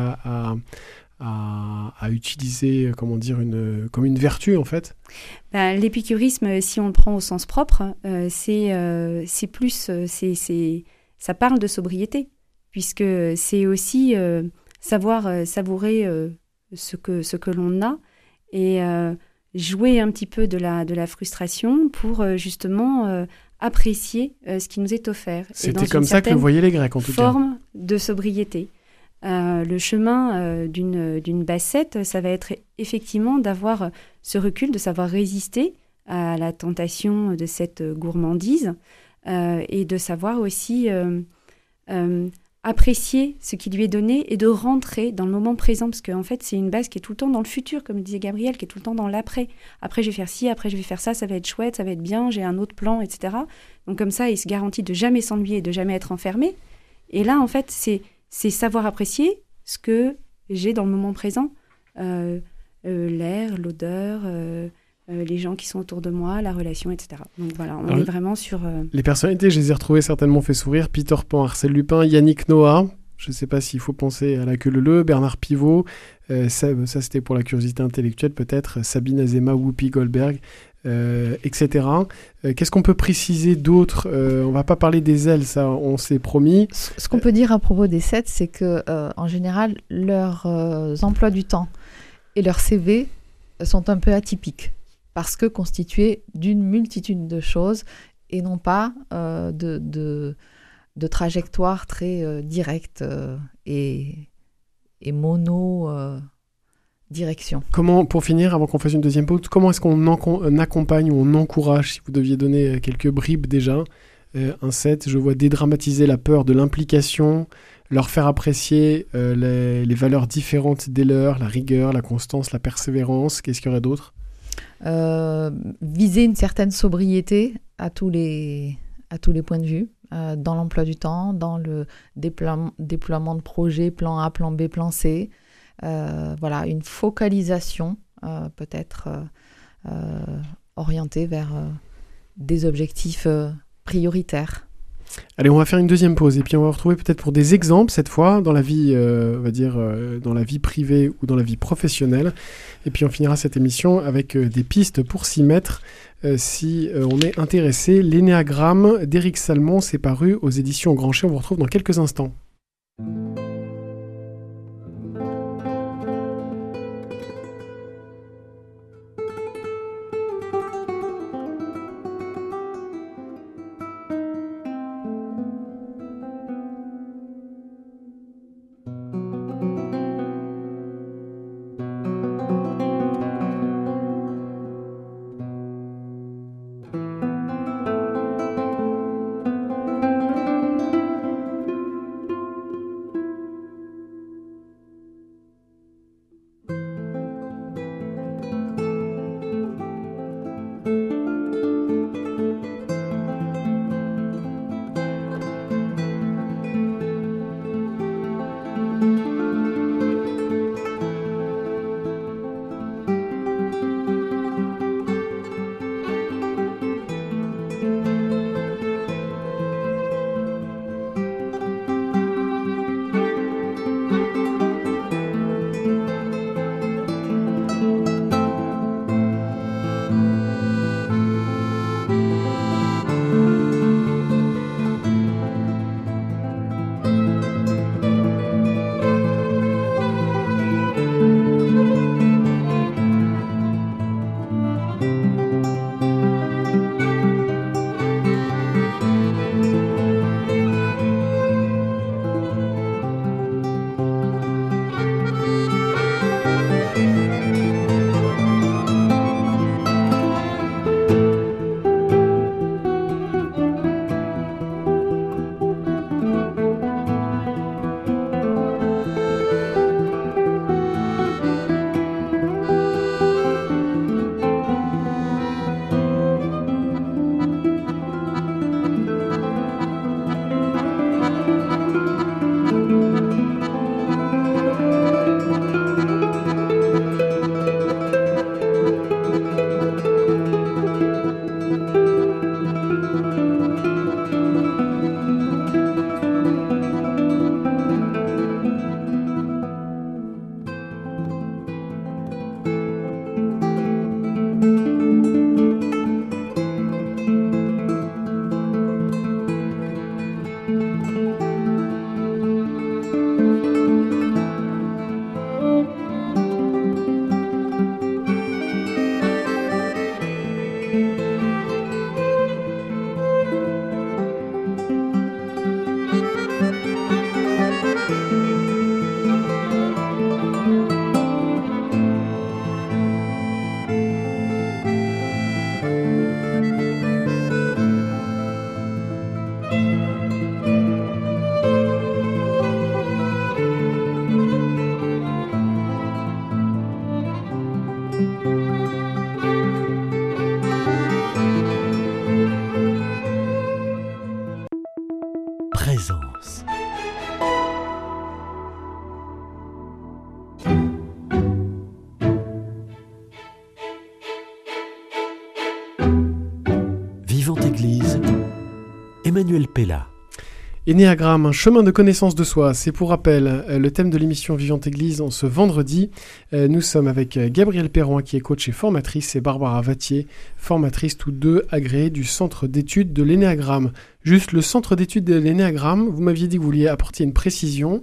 S2: à utiliser, comme une vertu, en fait.
S4: L'épicurisme, si on le prend au sens propre, c'est plus, ça parle de sobriété, puisque c'est aussi savoir savourer ce que l'on a et jouer un petit peu de la frustration pour justement apprécier ce qui nous est offert.
S2: C'était comme ça que le voyaient les Grecs, en tout cas.
S4: Forme de sobriété. Le chemin d'une bassette, ça va être effectivement d'avoir ce recul, de savoir résister à la tentation de cette gourmandise et de savoir aussi apprécier ce qui lui est donné et de rentrer dans le moment présent, parce qu'en fait, c'est une base qui est tout le temps dans le futur, comme le disait Gabriel, qui est tout le temps dans l'après. Après, je vais faire ci, après, je vais faire ça va être chouette, ça va être bien, j'ai un autre plan, etc. Donc comme ça, il se garantit de jamais s'ennuyer, de jamais être enfermé. Et là, en fait, c'est savoir apprécier ce que j'ai dans le moment présent. L'air, l'odeur, les gens qui sont autour de moi, la relation, etc. Donc voilà, on est vraiment sur...
S2: Les personnalités, je les ai retrouvées certainement fait sourire. Peter Pan, Arsène Lupin, Yannick Noah. Je ne sais pas s'il faut penser à la queue leu, Bernard Pivot. Ça, c'était pour la curiosité intellectuelle peut-être. Sabine Azema, Whoopi Goldberg, etc. Qu'est-ce qu'on peut préciser d'autre? On ne va pas parler des ailes, ça, on s'est promis.
S3: Ce qu'on peut dire à propos des 7, c'est que en général, leurs emplois du temps et leurs CV sont un peu atypiques, parce que constitués d'une multitude de choses et non pas de trajectoires très directes et mono-direction.
S2: Comment, pour finir, avant qu'on fasse une deuxième pause, comment est-ce qu'on accompagne ou on encourage, si vous deviez donner quelques bribes déjà, un 7, je vois dédramatiser la peur de l'implication, leur faire apprécier les valeurs différentes des leurs, la rigueur, la constance, la persévérance. Qu'est-ce qu'il y aurait d'autre?
S3: Viser une certaine sobriété à tous les points de vue, dans l'emploi du temps, dans le déploiement de projets, plan A, plan B, plan C. Voilà, une focalisation peut-être orientée vers des objectifs prioritaires.
S2: Allez, on va faire une deuxième pause et puis on va retrouver peut-être pour des exemples cette fois dans la vie, on va dire dans la vie privée ou dans la vie professionnelle. Et puis on finira cette émission avec des pistes pour s'y mettre si on est intéressé. L'énéagramme d'Éric Salmon, c'est paru aux éditions Grancher. On vous retrouve dans quelques instants.
S1: Présence. Vivante Église, Emmanuel Pella.
S2: Énéagramme, un chemin de connaissance de soi. C'est pour rappel le thème de l'émission Vivante Église en ce vendredi. Nous sommes avec Gabrielle Perroin qui est coach et formatrice et Barbara Vattier, formatrice tous deux agréées du centre d'études de l'énéagramme. Juste le centre d'études de l'énéagramme, vous m'aviez dit que vous vouliez apporter une précision.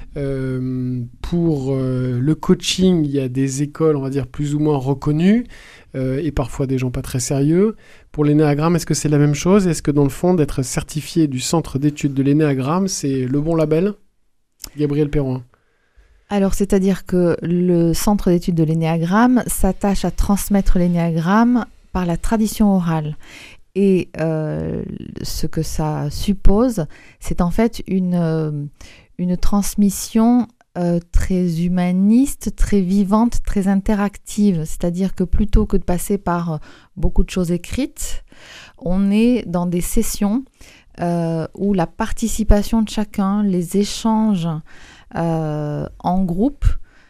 S2: Pour le coaching, il y a des écoles, on va dire, plus ou moins reconnues et parfois des gens pas très sérieux. Pour l'énéagramme, est-ce que c'est la même chose ? Est-ce que dans le fond, d'être certifié du centre d'études de l'énéagramme, c'est le bon label ? Gabrielle Perroin.
S3: Alors, c'est-à-dire que le centre d'études de l'énéagramme s'attache à transmettre l'énéagramme par la tradition orale. Et ce que ça suppose, c'est en fait une transmission très humaniste, très vivante, très interactive. C'est-à-dire que plutôt que de passer par beaucoup de choses écrites, on est dans des sessions où la participation de chacun, les échanges en groupe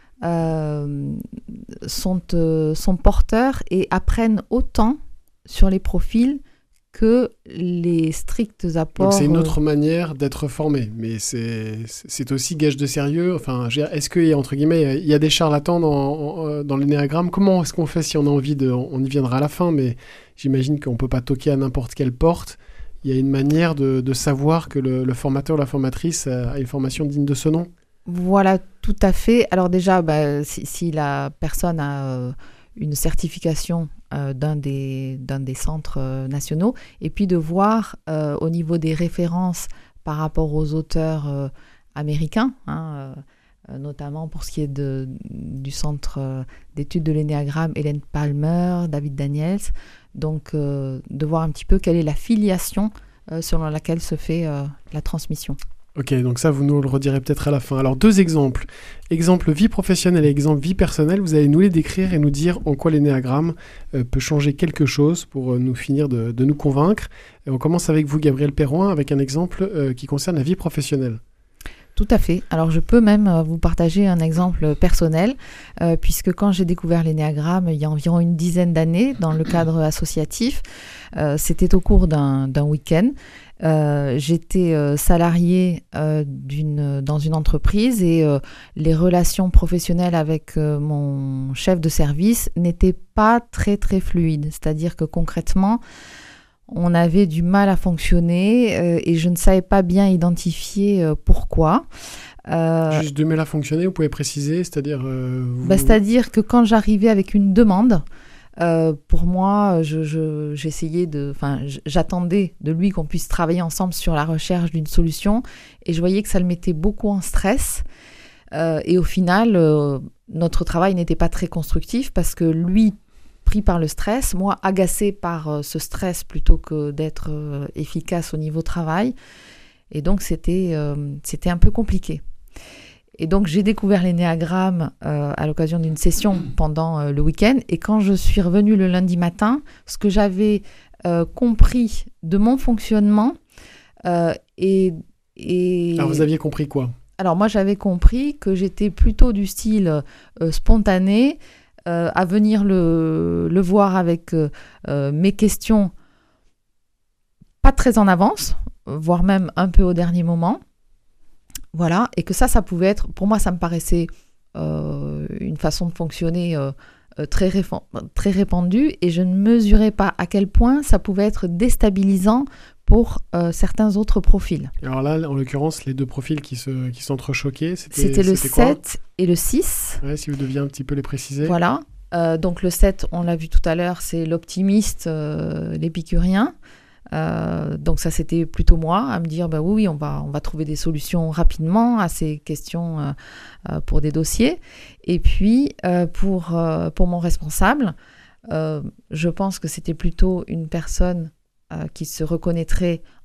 S3: sont porteurs et apprennent autant sur les profils que les stricts apports.
S2: Donc c'est une autre manière d'être formé, mais c'est aussi gage de sérieux. Enfin, est-ce que, entre guillemets, il y a des charlatans dans l'énéagramme ? Comment est-ce qu'on fait si on a envie on y viendra à la fin, mais j'imagine qu'on ne peut pas toquer à n'importe quelle porte. Il y a une manière de savoir que le formateur ou la formatrice a une formation digne de ce nom ?
S3: Voilà, tout à fait. Alors déjà, si la personne a une certification d'un des centres nationaux, et puis de voir au niveau des références par rapport aux auteurs américains, notamment pour ce qui est du centre d'études de l'énéagramme, Hélène Palmer, David Daniels, donc de voir un petit peu quelle est la filiation selon laquelle se fait la transmission.
S2: Ok, donc ça, vous nous le redirez peut-être à la fin. Alors, 2 exemples. Exemple vie professionnelle et exemple vie personnelle. Vous allez nous les décrire et nous dire en quoi l'énéagramme peut changer quelque chose pour nous finir de nous convaincre. Et on commence avec vous, Gabrielle Perroin, avec un exemple qui concerne la vie professionnelle.
S3: Tout à fait. Alors, je peux même vous partager un exemple personnel, puisque quand j'ai découvert l'énéagramme il y a environ une dizaine d'années, dans le cadre associatif, c'était au cours d'un week-end. J'étais salariée dans une entreprise et les relations professionnelles avec mon chef de service n'étaient pas très très fluides. C'est-à-dire que concrètement, on avait du mal à fonctionner et je ne savais pas bien identifier pourquoi.
S2: Juste de mal à fonctionner, vous pouvez préciser, c'est-à-dire
S3: c'est-à-dire que quand j'arrivais avec une demande, pour moi, j'attendais de lui qu'on puisse travailler ensemble sur la recherche d'une solution et je voyais que ça le mettait beaucoup en stress et au final, notre travail n'était pas très constructif parce que lui, pris par le stress, moi, agacée par ce stress plutôt que d'être efficace au niveau travail et donc c'était un peu compliqué. Et donc, j'ai découvert l'énéagramme à l'occasion d'une session pendant le week-end. Et quand je suis revenue le lundi matin, ce que j'avais compris de mon fonctionnement Alors,
S2: vous aviez compris quoi ?
S3: Alors, moi, j'avais compris que j'étais plutôt du style spontané, à venir le voir avec mes questions pas très en avance, voire même un peu au dernier moment. Voilà, et que ça pouvait être, pour moi, ça me paraissait une façon de fonctionner très répandue et je ne mesurais pas à quel point ça pouvait être déstabilisant pour certains autres profils.
S2: Alors là, en l'occurrence, les 2 profils qui s'entrechoquaient,
S3: c'était le 7 et le 6.
S2: Ouais, si vous deviez un petit peu les préciser.
S3: Voilà, donc le 7, on l'a vu tout à l'heure, c'est l'optimiste, l'épicurien. Donc ça c'était plutôt moi à me dire oui on va trouver des solutions rapidement à ces questions pour des dossiers et puis pour mon responsable je pense que c'était plutôt une personne qui se reconnaîtrait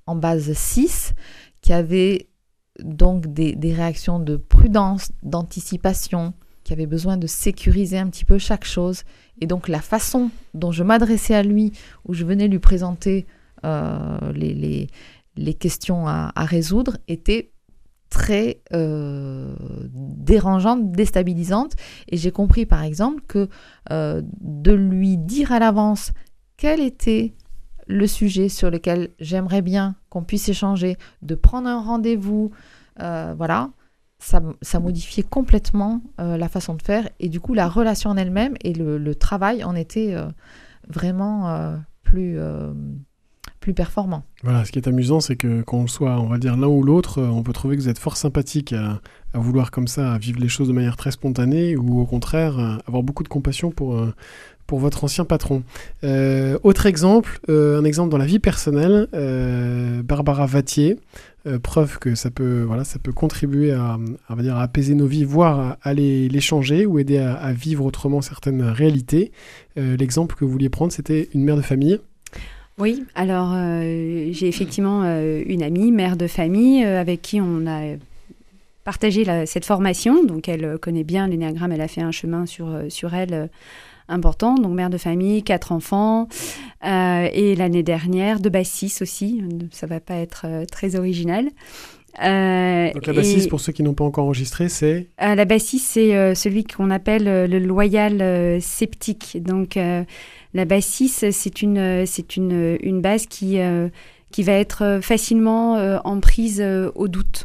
S3: en base 6, qui avait donc des réactions de prudence, d'anticipation, qui avait besoin de sécuriser un petit peu chaque chose. Et donc la façon dont je m'adressais à lui, où je venais lui présenter les questions à résoudre, était très dérangeante, déstabilisante. Et j'ai compris par exemple que de lui dire à l'avance quel était le sujet sur lequel j'aimerais bien qu'on puisse échanger, de prendre un rendez-vous, voilà, ça modifiait complètement la façon de faire. Et du coup, la relation en elle-même et le travail en était vraiment plus performant.
S2: Voilà, ce qui est amusant, c'est que qu'on soit, on va dire, l'un ou l'autre, on peut trouver que vous êtes fort sympathique à vouloir comme ça, à vivre les choses de manière très spontanée, ou au contraire, avoir beaucoup de compassion pour votre ancien patron. Autre exemple, un exemple dans la vie personnelle, Barbara Vattier, preuve que ça peut contribuer à apaiser nos vies, voire à les changer ou aider à vivre autrement certaines réalités. L'exemple que vous vouliez prendre, c'était une mère de famille.
S4: Oui, alors j'ai effectivement une amie, mère de famille, avec qui on a partagé cette formation. Donc elle connaît bien l'énéagramme, elle a fait un chemin sur elle important. Donc mère de famille, 4 enfants, et l'année dernière, de base 6 aussi, ça ne va pas être très original.
S2: Donc la base 6, pour ceux qui n'ont pas encore enregistré, c'est
S4: la base 6, c'est celui qu'on appelle le loyal sceptique. Donc la base 6, c'est une base qui va être facilement en prise au doute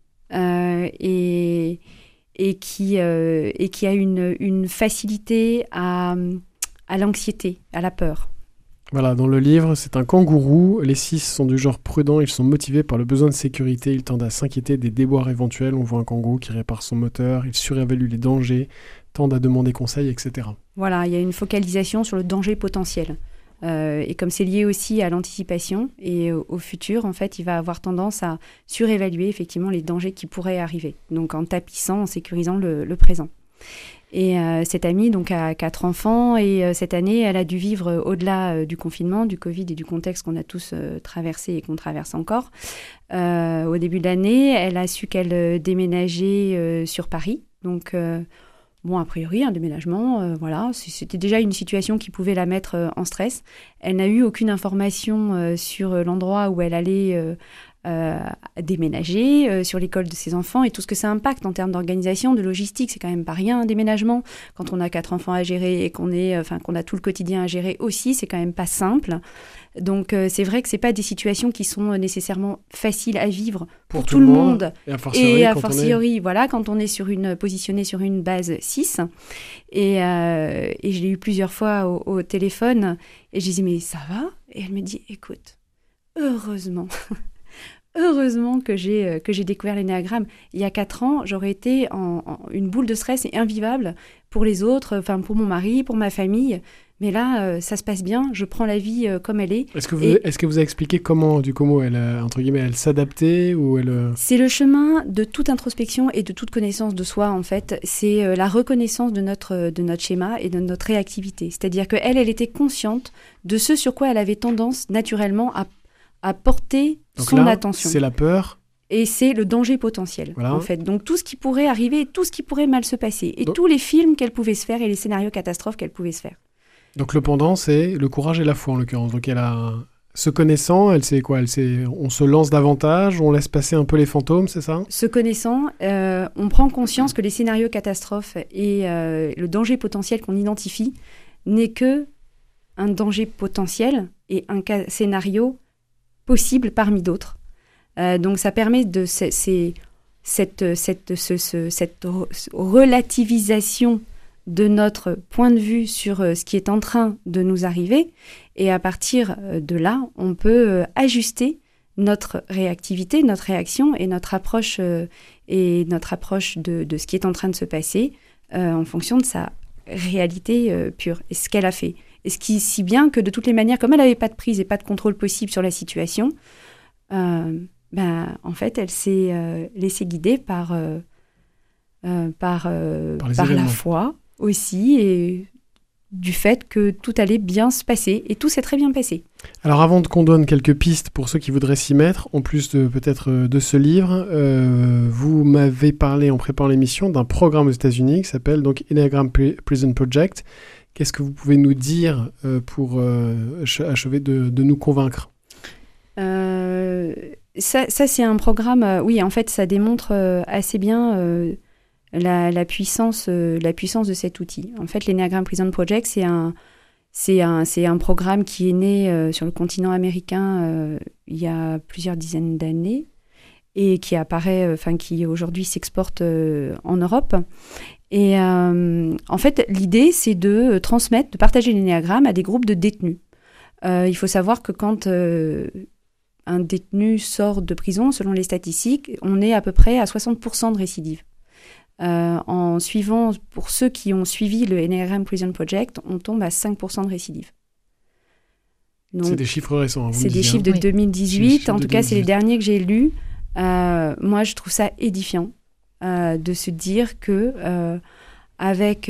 S4: et qui a une facilité à l'anxiété, à la peur.
S2: Voilà, dans le livre, c'est un kangourou. Les 6 sont du genre prudent, ils sont motivés par le besoin de sécurité, ils tendent à s'inquiéter des déboires éventuels. On voit un kangourou qui répare son moteur, il surévalue les dangers, tendent à demander conseil, etc.
S4: Voilà, il y a une focalisation sur le danger potentiel. Et comme c'est lié aussi à l'anticipation et au futur, en fait, il va avoir tendance à surévaluer effectivement les dangers qui pourraient arriver. Donc en tapissant, en sécurisant le présent. Et cette amie donc, a 4 enfants et cette année, elle a dû vivre au-delà du confinement, du Covid et du contexte qu'on a tous traversé et qu'on traverse encore. Au début de l'année, elle a su qu'elle déménageait sur Paris. Donc, bon, a priori, un déménagement, voilà, c'était déjà une situation qui pouvait la mettre en stress. Elle n'a eu aucune information sur l'endroit où elle allait déménager, sur l'école de ses enfants et tout ce que ça impacte en termes d'organisation, de logistique. C'est quand même pas rien un déménagement. Quand on a 4 enfants à gérer et qu'on a tout le quotidien à gérer aussi, c'est quand même pas simple. Donc c'est vrai que c'est pas des situations qui sont nécessairement faciles à vivre pour tout le monde.
S2: Et a fortiori,
S4: voilà, quand on est positionné sur une base 6. Et je l'ai eu plusieurs fois au téléphone et je disais mais ça va ? Et elle me dit écoute, heureusement que j'ai découvert l'énéagramme. Il y a 4 ans, j'aurais été en une boule de stress et invivable pour les autres, enfin pour mon mari, pour ma famille. Mais là, ça se passe bien, je prends la vie comme elle est.
S2: Est-ce que vous avez expliqué comment elle, entre guillemets, elle s'adaptait ou elle...
S4: C'est le chemin de toute introspection et de toute connaissance de soi, en fait. C'est la reconnaissance de notre schéma et de notre réactivité. C'est-à-dire qu'elle était consciente de ce sur quoi elle avait tendance naturellement à porter
S2: donc
S4: son attention.
S2: C'est la peur.
S4: Et c'est le danger potentiel, en fait. Donc tout ce qui pourrait arriver, tout ce qui pourrait mal se passer. Et tous les films qu'elle pouvait se faire et les scénarios catastrophes qu'elle pouvait se faire.
S2: Donc le pendant, c'est le courage et la foi, en l'occurrence. Donc elle a... Se connaissant, elle sait quoi ? On se lance davantage, on laisse passer un peu les fantômes, c'est ça ?
S4: Se connaissant, on prend conscience que les scénarios catastrophes et le danger potentiel qu'on identifie n'est que un danger potentiel et un scénario possible parmi d'autres. Donc ça permet de cette relativisation de notre point de vue sur ce qui est en train de nous arriver. Et à partir de là, on peut ajuster notre réactivité, notre réaction et notre approche de ce qui est en train de se passer en fonction de sa réalité pure et ce qu'elle a fait. Et ce qui si bien que de toutes les manières, comme elle n'avait pas de prise et pas de contrôle possible sur la situation, en fait, elle s'est laissée guider par la foi aussi, et du fait que tout allait bien se passer, et tout s'est très bien passé.
S2: Alors avant qu'on donne quelques pistes pour ceux qui voudraient s'y mettre, en plus peut-être de ce livre, vous m'avez parlé en préparant l'émission d'un programme aux États-Unis qui s'appelle donc Enneagram Prison Project. Qu'est-ce que vous pouvez nous dire pour achever de nous convaincre ?
S4: Ça c'est un programme, oui, en fait, ça démontre assez bien la puissance de cet outil. En fait, l'Enneagram Prison Project, c'est un programme qui est né sur le continent américain il y a plusieurs dizaines d'années et qui qui aujourd'hui s'exporte en Europe. Et en fait, l'idée, c'est de partager l'Enneagramme à des groupes de détenus. Il faut savoir que quand un détenu sort de prison, selon les statistiques, on est à peu près à 60% de récidive. Pour ceux qui ont suivi le Enneagram Prison Project, on tombe à 5% de récidive. Donc,
S2: c'est des chiffres récents.
S4: C'est des chiffres de 2018. En tout cas, c'est les derniers que j'ai lus. Moi, je trouve ça édifiant de se dire que avec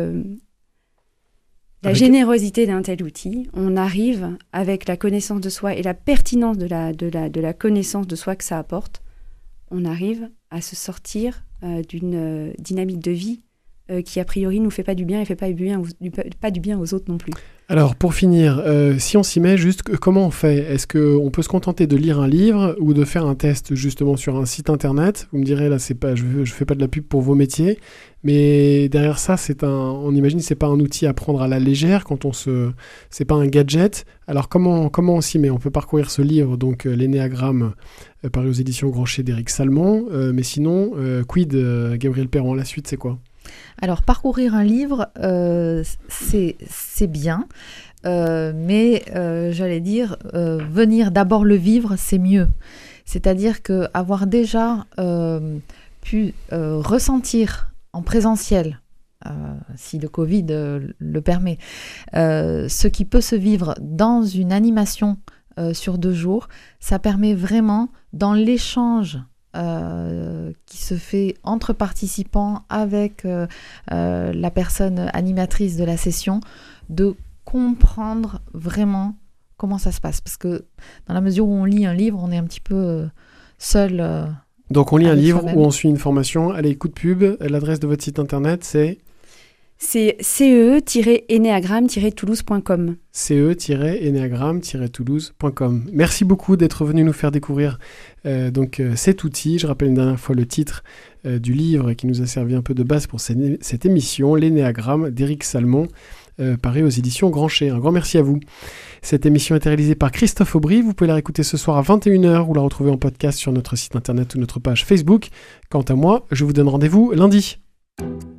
S4: la générosité d'un tel outil, on arrive, avec la connaissance de soi et la pertinence de la connaissance de soi que ça apporte, on arrive à se sortir d'une dynamique de vie qui, a priori, nous fait pas du bien et fait pas du bien aux autres non plus.
S2: Alors, pour finir, si on s'y met, juste comment on fait ? Est-ce qu'on peut se contenter de lire un livre ou de faire un test justement sur un site internet ? Vous me direz, là, je fais pas de la pub pour vos métiers, mais derrière ça, on imagine que c'est pas un outil à prendre à la légère, c'est pas un gadget. Alors, comment on s'y met ? On peut parcourir ce livre, donc l'Enneagramme, paru aux éditions Grancher d'Éric Salmon, mais sinon, quid, Gabrielle Perron, la suite, c'est quoi ?
S3: Alors, parcourir un livre, c'est bien, mais j'allais dire, venir d'abord le vivre, c'est mieux. C'est-à-dire qu'avoir déjà pu ressentir en présentiel, si le Covid le permet, ce qui peut se vivre dans une animation sur 2 jours, ça permet vraiment, dans l'échange qui se fait entre participants avec la personne animatrice de la session, de comprendre vraiment comment ça se passe. Parce que dans la mesure où on lit un livre, on est un petit peu seul.
S2: Donc on lit un livre
S3: soi-même.
S2: où on suit une formation. Allez, coup de pub, l'adresse de votre site internet, c'est
S4: ce-enneagram-toulouse.com.
S2: ce-enneagram-toulouse.com. Merci beaucoup d'être venu nous faire découvrir cet outil. Je rappelle une dernière fois le titre du livre qui nous a servi un peu de base pour cette émission, l'Enneagramme d'Éric Salmon, paru aux éditions Grancher. Un grand merci à vous. Cette émission est réalisée par Christophe Aubry. Vous pouvez la réécouter ce soir à 21h ou la retrouver en podcast sur notre site internet ou notre page Facebook. Quant à moi, je vous donne rendez-vous lundi.